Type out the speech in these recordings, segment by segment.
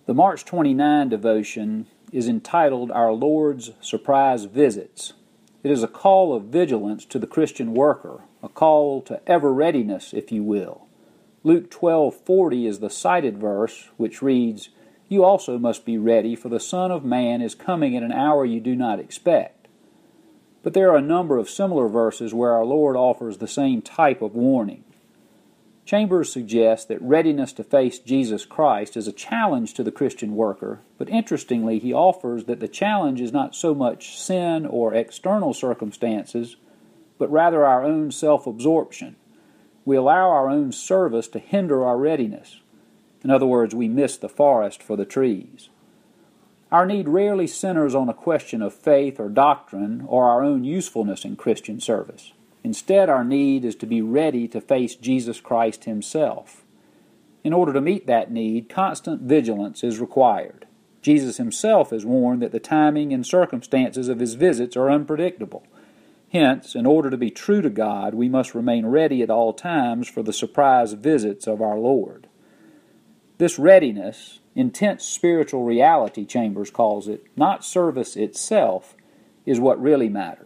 The March 29 devotion is entitled Our Lord's Surprise Visits. It is a call of vigilance to the Christian worker, a call to ever-readiness, if you will. Luke 12:40 is the cited verse, which reads, "You also must be ready, for the Son of Man is coming at an hour you do not expect." But there are a number of similar verses where our Lord offers the same type of warning. Chambers suggests that readiness to face Jesus Christ is a challenge to the Christian worker, but interestingly he offers that the challenge is not so much sin or external circumstances, but rather our own self-absorption. We allow our own service to hinder our readiness. In other words, we miss the forest for the trees. Our need rarely centers on a question of faith or doctrine or our own usefulness in Christian service. Instead, our need is to be ready to face Jesus Christ Himself. In order to meet that need, constant vigilance is required. Jesus Himself has warned that the timing and circumstances of His visits are unpredictable. Hence, in order to be true to God, we must remain ready at all times for the surprise visits of our Lord. This readiness, intense spiritual reality, Chambers calls it, not service itself, is what really matters.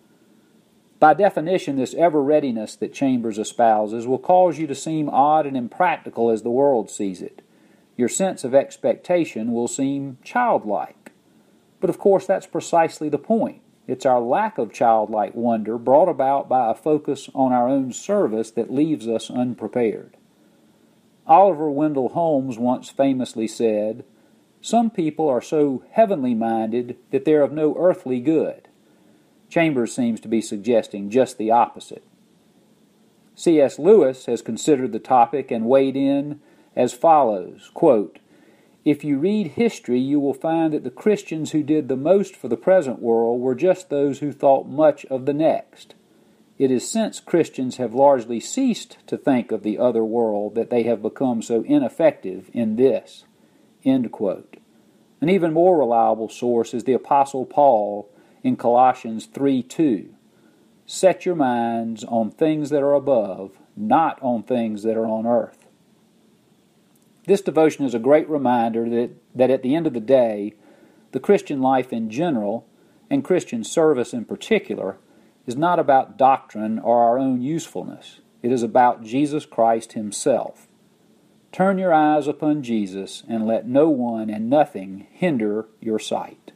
By definition, this ever-readiness that Chambers espouses will cause you to seem odd and impractical as the world sees it. Your sense of expectation will seem childlike. But of course, that's precisely the point. It's our lack of childlike wonder brought about by a focus on our own service that leaves us unprepared. Oliver Wendell Holmes once famously said, "Some people are so heavenly minded that they're of no earthly good." Chambers seems to be suggesting just the opposite. C.S. Lewis has considered the topic and weighed in as follows, quote, "If you read history, you will find that the Christians who did the most for the present world were just those who thought much of the next. It is since Christians have largely ceased to think of the other world that they have become so ineffective in this." End quote. An even more reliable source is the Apostle Paul in Colossians 3:2. "Set your minds on things that are above, not on things that are on earth." This devotion is a great reminder that at the end of the day, the Christian life in general, and Christian service in particular, is not about doctrine or our own usefulness. It is about Jesus Christ Himself. Turn your eyes upon Jesus and let no one and nothing hinder your sight.